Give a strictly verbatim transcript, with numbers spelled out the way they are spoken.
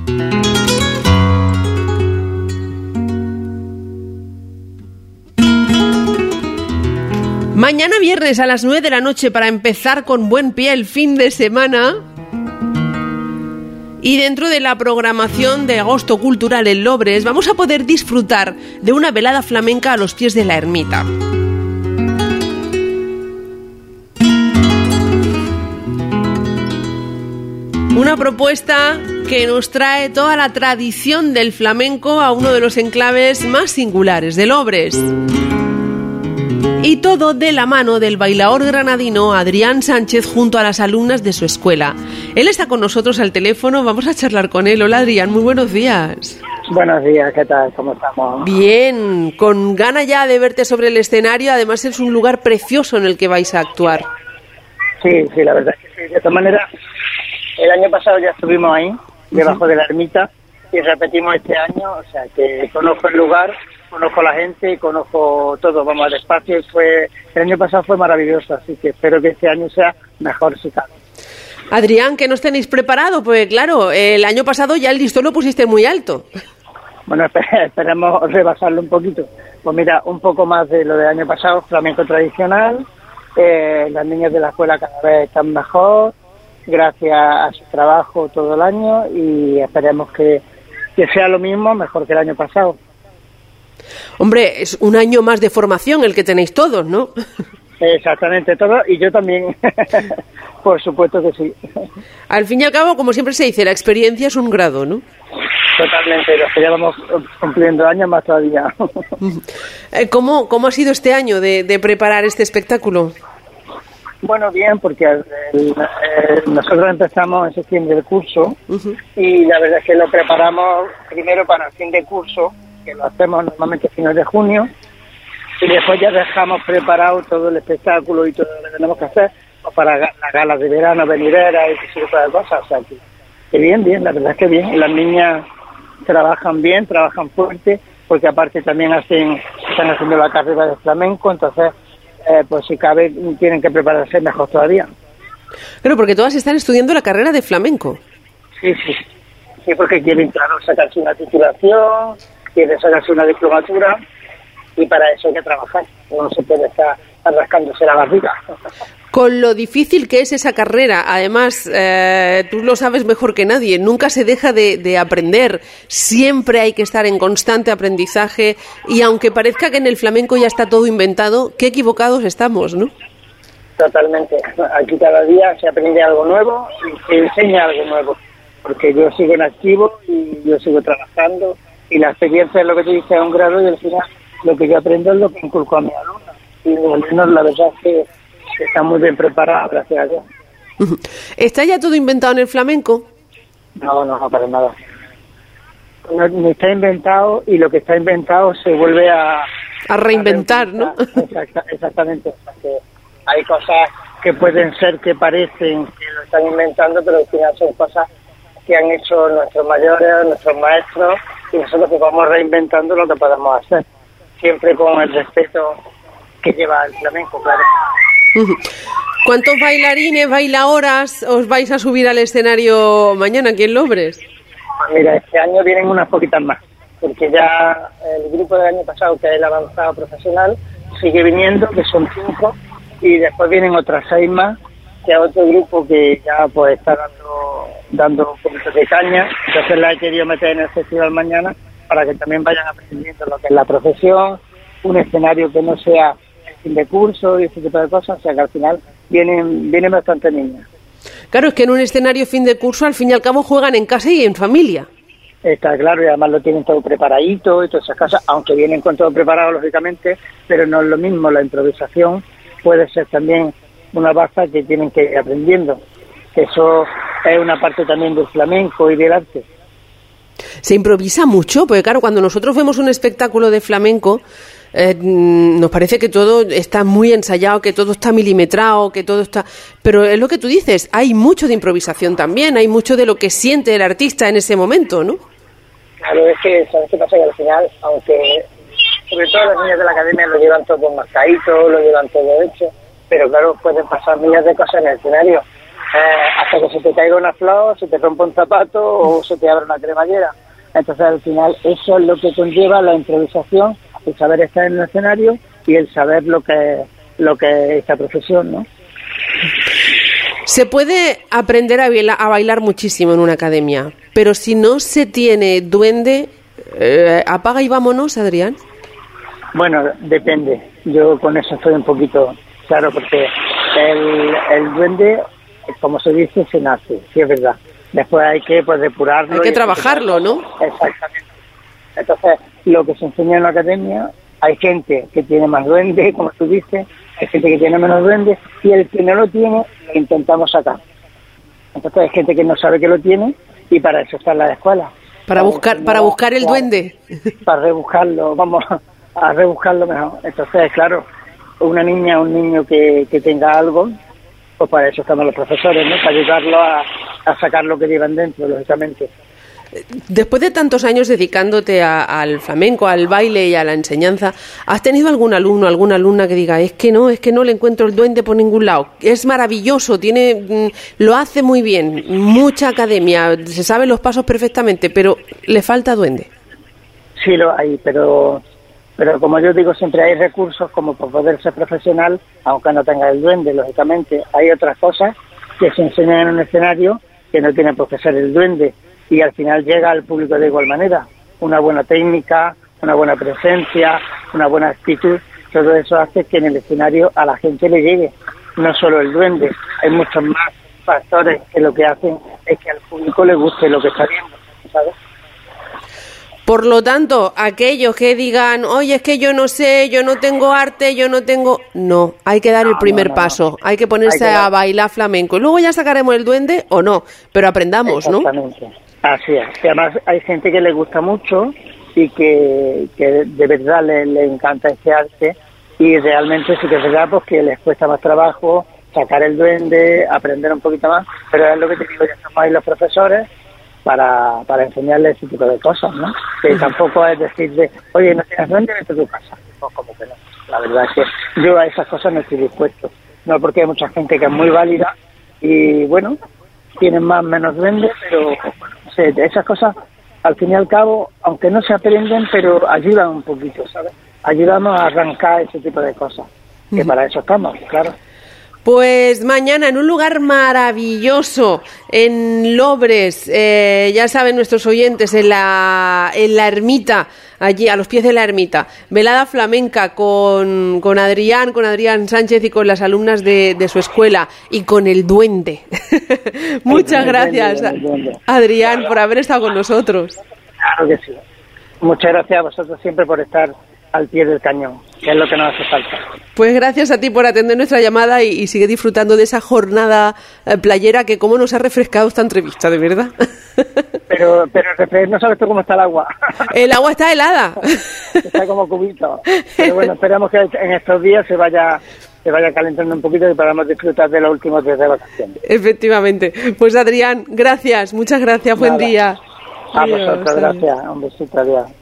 Mañana viernes a las nueve de la noche, para empezar con buen pie el fin de semana. Y dentro de la programación de Agosto Cultural en Lobres vamos a poder disfrutar de una velada flamenca a los pies de la ermita. Una propuesta que nos trae toda la tradición del flamenco a uno de los enclaves más singulares de Lobres. Y todo de la mano del bailaor granadino Adrián Sánchez junto a las alumnas de su escuela. Él está con nosotros al teléfono, vamos a charlar con él. Hola Adrián, muy buenos días. Buenos días, ¿qué tal? ¿Cómo estamos? Bien, con gana ya de verte sobre el escenario, además es un lugar precioso en el que vais a actuar. Sí, sí, la verdad es que sí. De todas maneras, el año pasado ya estuvimos ahí, debajo uh-huh. de la ermita, y repetimos este año, o sea que conozco el lugar, conozco a la gente, conozco todo, vamos al espacio, y fue, el año pasado fue maravilloso, así que espero que este año sea mejor si cabe. Adrián, ¿qué nos tenéis preparado? Pues claro, el año pasado ya el listón lo pusiste muy alto. Bueno, esperemos rebasarlo un poquito. Pues mira, un poco más de lo del año pasado, flamenco tradicional, eh, las niñas de la escuela cada vez están mejor, gracias a su trabajo todo el año, y esperemos que, que sea lo mismo, mejor que el año pasado. Hombre, es un año más de formación el que tenéis todos, ¿no? Exactamente, todo, y yo también, por supuesto que sí. Al fin y al cabo, como siempre se dice, la experiencia es un grado, ¿no? Totalmente, los que ya vamos cumpliendo años más todavía. ¿Cómo, cómo ha sido este año de, de preparar este espectáculo? Bueno, bien, porque el, el, el, nosotros empezamos en septiembre el curso, uh-huh. y la verdad es que lo preparamos primero para el fin de curso, que lo hacemos normalmente a finales de junio, y después ya dejamos preparado todo el espectáculo y todo lo que tenemos que hacer pues para las galas de verano venideras y ese tipo de cosas. O sea, que, que bien, bien, la verdad es que bien. Las niñas trabajan bien, trabajan fuerte, porque aparte también hacen, están haciendo la carrera de flamenco, entonces, eh, pues si cabe, tienen que prepararse mejor todavía. Claro, porque todas están estudiando la carrera de flamenco. Sí, sí, sí, porque quieren, claro, sacarse una titulación, quieren sacarse una diplomatura, y para eso hay que trabajar, no se puede estar rascándose la barriga. Con lo difícil que es esa carrera, además, eh, tú lo sabes mejor que nadie, nunca se deja de, de aprender, siempre hay que estar en constante aprendizaje, y aunque parezca que en el flamenco ya está todo inventado, qué equivocados estamos, ¿no? Totalmente, aquí cada día se aprende algo nuevo y se enseña algo nuevo, porque yo sigo en activo y yo sigo trabajando, y la experiencia es lo que tú dices a un grado, y al final lo que yo aprendo es lo que inculco a mis alumnos, y mis alumnos la verdad es que están muy bien preparados, gracias a Dios. ¿Está ya todo inventado en el flamenco? No, no, no, para nada. No, ni está inventado, y lo que está inventado se vuelve a... A reinventar, a ¿no? Exacta, exactamente. O sea, que hay cosas que pueden ser que parecen que lo están inventando, pero al final son cosas que han hecho nuestros mayores, nuestros maestros, y nosotros que vamos reinventando lo que podemos hacer, siempre con el respeto que lleva el flamenco, claro. ¿Cuántos bailarines, bailadoras os vais a subir al escenario mañana aquí en Lobres? Pues mira, este año vienen unas poquitas más, porque ya el grupo del año pasado, que es el avanzado profesional, sigue viniendo, que son cinco, y después vienen otras seis más, que es otro grupo que ya pues está dando dando un poquito de caña, entonces la he querido meter en el festival mañana para que también vayan aprendiendo lo que es la profesión, un escenario que no sea fin de curso y ese tipo de cosas, o sea que al final vienen, vienen bastante niñas. Claro, es que en un escenario fin de curso al fin y al cabo juegan en casa y en familia. Está claro, y además lo tienen todo preparadito y todas esas cosas, aunque vienen con todo preparado lógicamente, pero no es lo mismo, la improvisación puede ser también una baza que tienen que ir aprendiendo, que eso es una parte también del flamenco y del arte. Se improvisa mucho, porque claro, cuando nosotros vemos un espectáculo de flamenco, eh, nos parece que todo está muy ensayado, que todo está milimetrado, que todo está... Pero es lo que tú dices, hay mucho de improvisación también, hay mucho de lo que siente el artista en ese momento, ¿no? Claro, es que, ¿sabes qué pasa? Que al final, aunque sobre todo las niñas de la academia lo llevan todo mascadito, lo llevan todo hecho, pero claro, pueden pasar miles de cosas en el escenario. eh, hasta que se te caiga una flor, se te rompa un zapato o se te abra una cremallera. Entonces, al final, eso es lo que conlleva la improvisación, el saber estar en el escenario y el saber lo que, lo que es esta profesión, ¿no? Se puede aprender a bailar, a bailar muchísimo en una academia, pero si no se tiene duende, eh, apaga y vámonos, Adrián. Bueno, depende. Yo con eso estoy un poquito claro, porque el, el duende, como se dice, se nace, sí es verdad. Después hay que pues depurarlo. Hay que trabajarlo, ¿no? Exactamente. Entonces, lo que se enseña en la academia, hay gente que tiene más duende, como tú dices, hay gente que tiene menos duende, y el que no lo tiene, lo intentamos sacar. Entonces hay gente que no sabe que lo tiene, y para eso está en la escuela. Para, para buscar para buscar el duende. Para rebuscarlo, vamos a rebuscarlo mejor. Entonces, claro, una niña o un niño que, que tenga algo, pues para eso estamos los profesores, ¿no? Para ayudarlo a, a sacar lo que llevan dentro, lógicamente. Después de tantos años dedicándote a, al flamenco, al baile y a la enseñanza, ¿has tenido algún alumno, alguna alumna que diga, es que no, es que no le encuentro el duende por ningún lado? Es maravilloso, tiene, lo hace muy bien, mucha academia, se sabe los pasos perfectamente, pero le falta duende. Sí lo hay, pero pero como yo digo, siempre hay recursos como para poder ser profesional, aunque no tenga el duende, lógicamente. Hay otras cosas que se enseñan en un escenario que no tienen por qué ser el duende, y al final llega al público de igual manera. Una buena técnica, una buena presencia, una buena actitud, todo eso hace que en el escenario a la gente le llegue, no solo el duende, hay muchos más factores que lo que hacen es que al público le guste lo que está viendo, ¿sabes? Por lo tanto, aquellos que digan, oye, es que yo no sé, yo no tengo arte, yo no tengo... No, hay que dar no, el primer no, no, paso, no. hay que ponerse hay que a bailar flamenco. Luego ya sacaremos el duende o no, pero aprendamos, ¿no? Exactamente, así es. Y además hay gente que le gusta mucho y que, que de verdad le, le encanta ese arte, y realmente sí que es verdad pues, que les cuesta más trabajo sacar el duende, aprender un poquito más, pero es lo que te digo, ya estamos ahí los profesores para para enseñarles ese tipo de cosas, ¿no? Que tampoco es decirle, oye, no tienes duende, vete a tu casa. Pues como que no. La verdad es que yo a esas cosas no estoy dispuesto. No, porque hay mucha gente que es muy válida y, bueno, tienen más o menos duende, pero no sé, esas cosas, al fin y al cabo, aunque no se aprenden, pero ayudan un poquito, ¿sabes? Ayudamos a arrancar ese tipo de cosas, que uh-huh. para eso estamos, claro. Pues mañana en un lugar maravilloso, en Lobres, eh, ya saben nuestros oyentes, en la, en la ermita, allí a los pies de la ermita, velada flamenca con, con Adrián, con Adrián Sánchez y con las alumnas de, de su escuela y con el duende. Muchas gracias, Adrián, por haber estado con nosotros. Claro que sí. Muchas gracias a vosotros siempre por estar al pie del cañón, que es lo que nos hace falta. Pues gracias a ti por atender nuestra llamada y, y sigue disfrutando de esa jornada eh, playera que cómo nos ha refrescado esta entrevista, de verdad. Pero pero no sabes tú cómo está el agua. El agua está helada. Está como cubito. Pero bueno, esperamos que en estos días se vaya se vaya calentando un poquito y podamos disfrutar de los últimos días de vacaciones. Efectivamente. Pues Adrián, gracias, muchas gracias, buen Nada. día. A vosotros, gracias. Un besito, adiós.